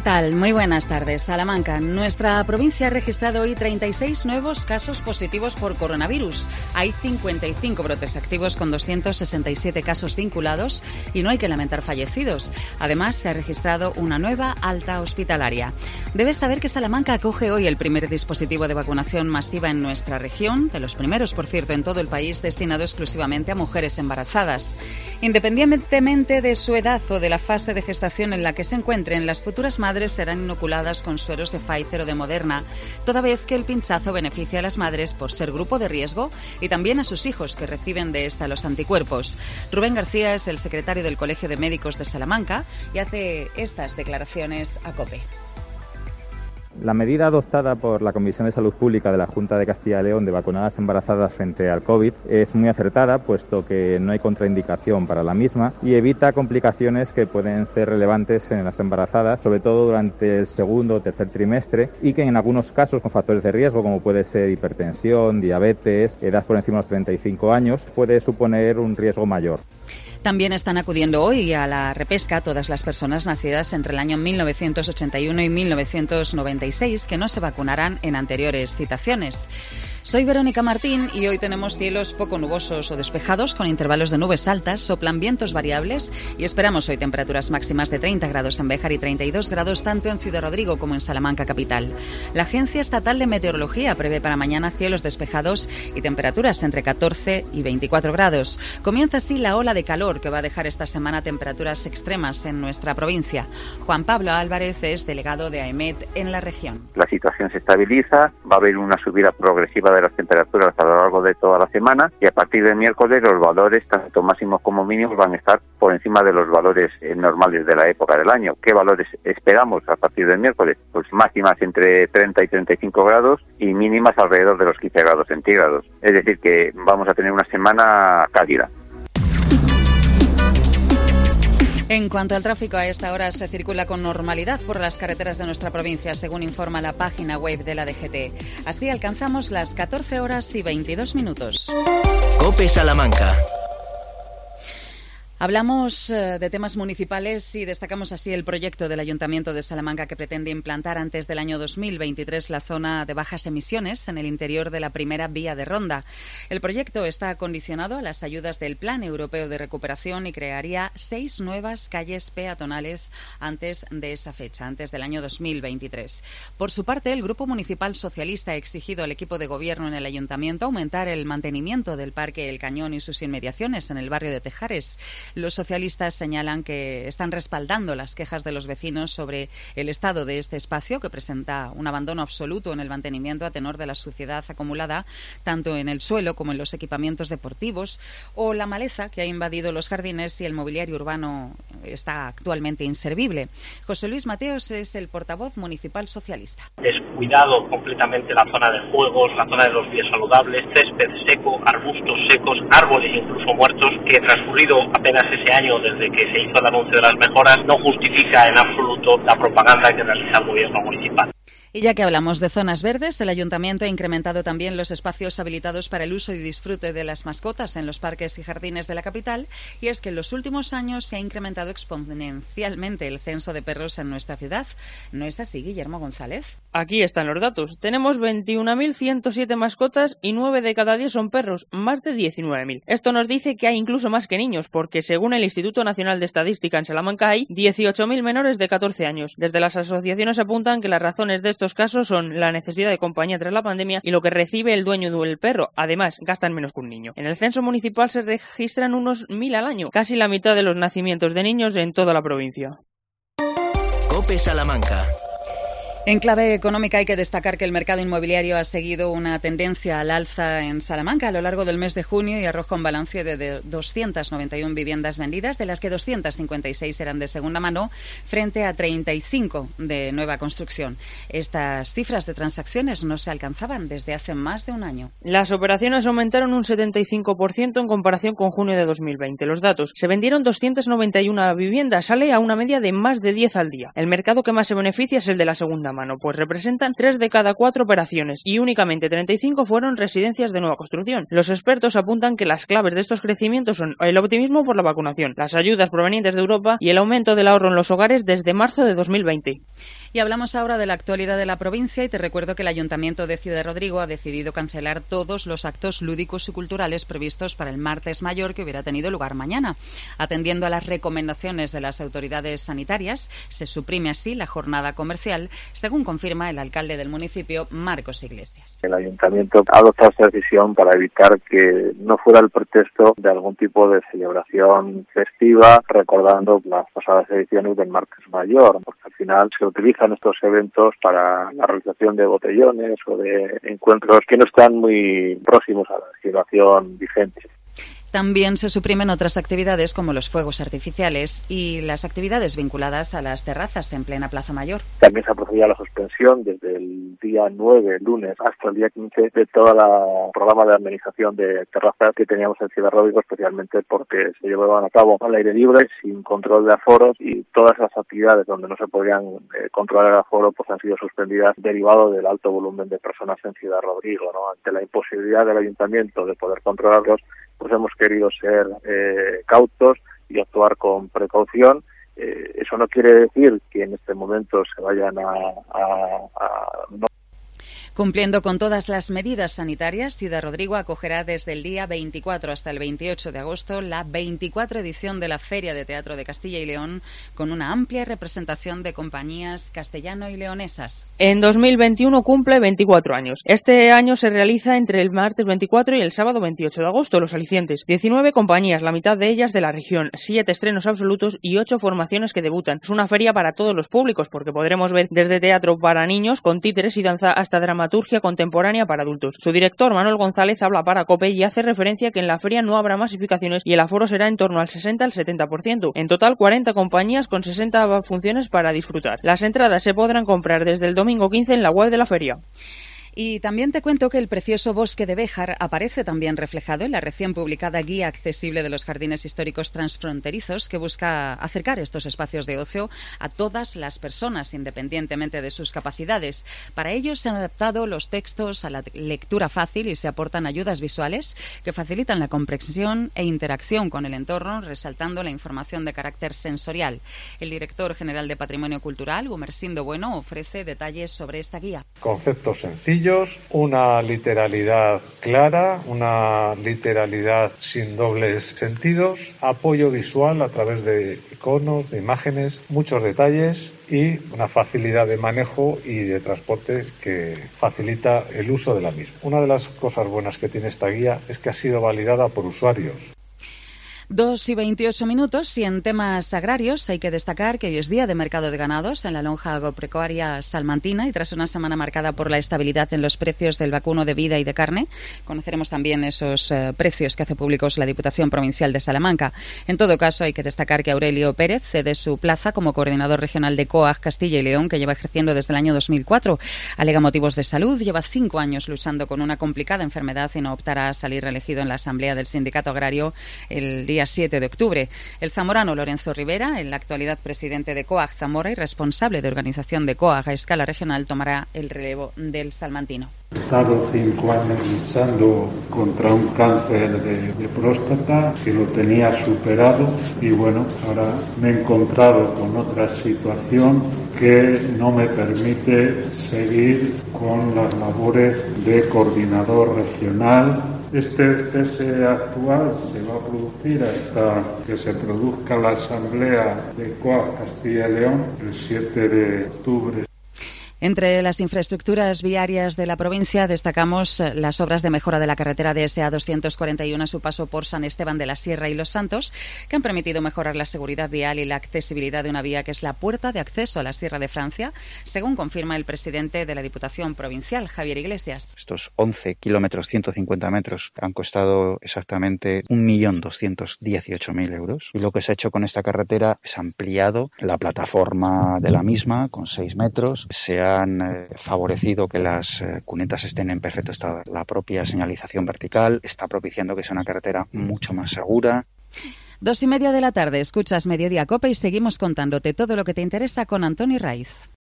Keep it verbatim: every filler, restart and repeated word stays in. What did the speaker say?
¿Qué tal? Muy buenas tardes. Salamanca. Nuestra provincia ha registrado hoy treinta y seis nuevos casos positivos por coronavirus. Hay cincuenta y cinco brotes activos con doscientos sesenta y siete casos vinculados y no hay que lamentar fallecidos. Además, se ha registrado una nueva alta hospitalaria. Debes saber que Salamanca acoge hoy el primer dispositivo de vacunación masiva en nuestra región, de los primeros, por cierto, en todo el país, destinado exclusivamente a mujeres embarazadas. Independientemente de su edad o de la fase de gestación en la que se encuentren, las futuras madres serán inoculadas con sueros de Pfizer o de Moderna, toda vez que el pinchazo beneficia a las madres por ser grupo de riesgo y también a sus hijos que reciben de esta los anticuerpos. Rubén García es el secretario del Colegio de Médicos de Salamanca y hace estas declaraciones a COPE. La medida adoptada por la Comisión de Salud Pública de la Junta de Castilla y León de vacunar a las embarazadas frente al COVID es muy acertada, puesto que no hay contraindicación para la misma y evita complicaciones que pueden ser relevantes en las embarazadas, sobre todo durante el segundo o tercer trimestre, y que en algunos casos con factores de riesgo, como puede ser hipertensión, diabetes, edad por encima de los treinta y cinco años, puede suponer un riesgo mayor. También están acudiendo hoy a la repesca todas las personas nacidas entre el año mil novecientos ochenta y uno y mil novecientos noventa y seis que no se vacunarán en anteriores citaciones. Soy Verónica Martín y hoy tenemos cielos poco nubosos o despejados con intervalos de nubes altas, soplan vientos variables y esperamos hoy temperaturas máximas de treinta grados en Béjar y treinta y dos grados tanto en Ciudad Rodrigo como en Salamanca capital. La Agencia Estatal de Meteorología prevé para mañana cielos despejados y temperaturas entre catorce y veinticuatro grados. Comienza así la ola de calor que va a dejar esta semana temperaturas extremas en nuestra provincia. Juan Pablo Álvarez es delegado de AEMET en la región. La situación se estabiliza, va a haber una subida progresiva de las temperaturas a lo largo de toda la semana y a partir del miércoles los valores, tanto máximos como mínimos, van a estar por encima de los valores eh, normales de la época del año. ¿Qué valores esperamos a partir del miércoles? Pues máximas entre treinta y treinta y cinco grados y mínimas alrededor de los quince grados centígrados. Es decir, que vamos a tener una semana cálida. En cuanto al tráfico, a esta hora se circula con normalidad por las carreteras de nuestra provincia, según informa la página web de la D G T. Así alcanzamos las catorce horas y veintidós minutos. COPE Salamanca. Hablamos de temas municipales y destacamos así el proyecto del Ayuntamiento de Salamanca que pretende implantar antes del año dos mil veintitrés la zona de bajas emisiones en el interior de la primera vía de Ronda. El proyecto está condicionado a las ayudas del Plan Europeo de Recuperación y crearía seis nuevas calles peatonales antes de esa fecha, antes del año dos mil veintitrés. Por su parte, el Grupo Municipal Socialista ha exigido al equipo de gobierno en el Ayuntamiento aumentar el mantenimiento del Parque El Cañón y sus inmediaciones en el barrio de Tejares. Los socialistas señalan que están respaldando las quejas de los vecinos sobre el estado de este espacio, que presenta un abandono absoluto en el mantenimiento a tenor de la suciedad acumulada tanto en el suelo como en los equipamientos deportivos, o la maleza que ha invadido los jardines y el mobiliario urbano está actualmente inservible. José Luis Mateos es el portavoz municipal socialista. Descuidado completamente la zona de juegos, la zona de los vías saludables, césped seco, arbustos secos, árboles incluso muertos, que transcurrido apenas ese año desde que se hizo el anuncio de las mejoras no justifica en absoluto la propaganda que realiza el gobierno municipal. Y ya que hablamos de zonas verdes, el Ayuntamiento ha incrementado también los espacios habilitados para el uso y disfrute de las mascotas en los parques y jardines de la capital, y es que en los últimos años se ha incrementado exponencialmente el censo de perros en nuestra ciudad. ¿No es así, Guillermo González? Aquí están los datos. Tenemos veintiuna mil ciento siete mascotas y nueve de cada diez son perros, más de diecinueve mil. Esto nos dice que hay incluso más que niños, porque según el Instituto Nacional de Estadística en Salamanca hay dieciocho mil menores de catorce años. Desde las asociaciones apuntan que las razones de esto estos casos son la necesidad de compañía tras la pandemia y lo que recibe el dueño del perro. Además, gastan menos que un niño. En el censo municipal se registran unos mil al año, casi la mitad de los nacimientos de niños en toda la provincia. COPE Salamanca. En clave económica hay que destacar que el mercado inmobiliario ha seguido una tendencia al alza en Salamanca a lo largo del mes de junio y arroja un balance de doscientas noventa y una viviendas vendidas, de las que doscientas cincuenta y seis eran de segunda mano, frente a treinta y cinco de nueva construcción. Estas cifras de transacciones no se alcanzaban desde hace más de un año. Las operaciones aumentaron un setenta y cinco por ciento en comparación con junio de dos mil veinte. Los datos: se vendieron doscientas noventa y una viviendas, sale a una media de más de diez al día. El mercado que más se beneficia es el de la segunda segunda mano, pues representan tres de cada cuatro operaciones y únicamente treinta y cinco fueron residencias de nueva construcción. Los expertos apuntan que las claves de estos crecimientos son el optimismo por la vacunación, las ayudas provenientes de Europa y el aumento del ahorro en los hogares desde marzo de dos mil veinte. Y hablamos ahora de la actualidad de la provincia y te recuerdo que el Ayuntamiento de Ciudad Rodrigo ha decidido cancelar todos los actos lúdicos y culturales previstos para el martes mayor que hubiera tenido lugar mañana. Atendiendo a las recomendaciones de las autoridades sanitarias, se suprime así la jornada comercial, según confirma el alcalde del municipio, Marcos Iglesias. El Ayuntamiento ha adoptado esta decisión para evitar que no fuera el pretexto de algún tipo de celebración festiva, recordando las pasadas ediciones del martes mayor, porque al final se utilizan estos eventos para la realización de botellones o de encuentros que no están muy próximos a la legislación vigente. También se suprimen otras actividades como los fuegos artificiales y las actividades vinculadas a las terrazas en plena Plaza Mayor. También se ha procedido a la suspensión desde el día nueve, lunes, hasta el día quince de todo el programa de amenización de terrazas que teníamos en Ciudad Rodrigo, especialmente porque se llevaban a cabo al aire libre, sin control de aforos, y todas las actividades donde no se podían eh, controlar el aforo pues han sido suspendidas derivado del alto volumen de personas en Ciudad Rodrigo, ¿no? Ante la imposibilidad del Ayuntamiento de poder controlarlos, pues hemos querido ser eh, cautos y actuar con precaución. Eh, eso no quiere decir que en este momento se vayan a, a, a no. Cumpliendo con todas las medidas sanitarias, Ciudad Rodrigo acogerá desde el día veinticuatro hasta el veintiocho de agosto la veinticuatro edición de la Feria de Teatro de Castilla y León, con una amplia representación de compañías castellano y leonesas. En dos mil veintiuno cumple veinticuatro años. Este año se realiza entre el martes veinticuatro y el sábado veintiocho de agosto, los alicientes. diecinueve compañías, la mitad de ellas de la región, siete estrenos absolutos y ocho formaciones que debutan. Es una feria para todos los públicos, porque podremos ver desde teatro para niños, con títeres y danza, hasta dramaturgia contemporánea para adultos. Su director, Manuel González, habla para COPE y hace referencia que en la feria no habrá masificaciones y el aforo será en torno al sesenta al setenta por ciento. En total, cuarenta compañías con sesenta funciones para disfrutar. Las entradas se podrán comprar desde el domingo quince en la web de la feria. Y también te cuento que el precioso bosque de Béjar aparece también reflejado en la recién publicada Guía Accesible de los Jardines Históricos Transfronterizos, que busca acercar estos espacios de ocio a todas las personas, independientemente de sus capacidades. Para ello se han adaptado los textos a la lectura fácil y se aportan ayudas visuales que facilitan la comprensión e interacción con el entorno, resaltando la información de carácter sensorial. El director general de Patrimonio Cultural, Gumersindo Bueno, ofrece detalles sobre esta guía. Conceptos sencillos, una literalidad clara, una literalidad sin dobles sentidos, apoyo visual a través de iconos, de imágenes, muchos detalles y una facilidad de manejo y de transporte que facilita el uso de la misma. Una de las cosas buenas que tiene esta guía es que ha sido validada por usuarios. Dos y veintiocho minutos y en temas agrarios hay que destacar que hoy es día de mercado de ganados en la lonja agropecuaria salmantina y tras una semana marcada por la estabilidad en los precios del vacuno de vida y de carne, conoceremos también esos eh, precios que hace públicos la Diputación Provincial de Salamanca. En todo caso, hay que destacar que Aurelio Pérez cede su plaza como coordinador regional de COAG Castilla y León, que lleva ejerciendo desde el año dos mil cuatro. Alega motivos de salud, lleva cinco años luchando con una complicada enfermedad y no optará a salir reelegido en la Asamblea del Sindicato Agrario el día siete de octubre. El zamorano Lorenzo Rivera, en la actualidad presidente de COAG Zamora y responsable de organización de COAG a escala regional, tomará el relevo del salmantino. He estado cinco años luchando contra un cáncer de, de próstata que lo tenía superado y bueno, ahora me he encontrado con otra situación que no me permite seguir con las labores de coordinador regional. Este cese actual se va a producir hasta que se produzca la asamblea de COAG Castilla y León el siete de octubre. Entre las infraestructuras viarias de la provincia destacamos las obras de mejora de la carretera de S A doscientos cuarenta y uno a su paso por San Esteban de la Sierra y Los Santos, que han permitido mejorar la seguridad vial y la accesibilidad de una vía que es la puerta de acceso a la Sierra de Francia, según confirma el presidente de la Diputación Provincial, Javier Iglesias. Estos once kilómetros, ciento cincuenta metros, han costado exactamente un millón doscientos dieciocho mil euros. Y lo que se ha hecho con esta carretera es ampliado la plataforma de la misma con seis metros. Se ha han eh, favorecido que las eh, cunetas estén en perfecto estado. La propia señalización vertical está propiciando que sea una carretera mucho más segura. Dos y media de la tarde, escuchas Mediodía Cope y seguimos contándote todo lo que te interesa con Antoni Raiz.